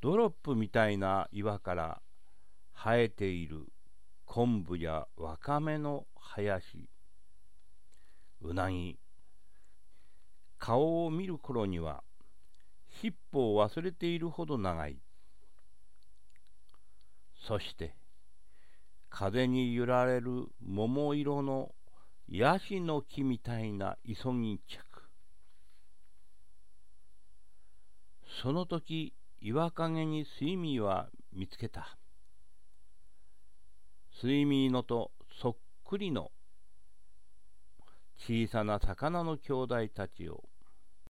ドロップみたいな岩から生えている昆布やわかめの林、うなぎ、顔を見る頃には尻尾を忘れているほど長い。そして風に揺られる桃色のヤシの木みたいなイソギンチャク。その時岩陰にスイミーは見つけた。スイミーのとそっくりの小さな魚の兄弟たちを。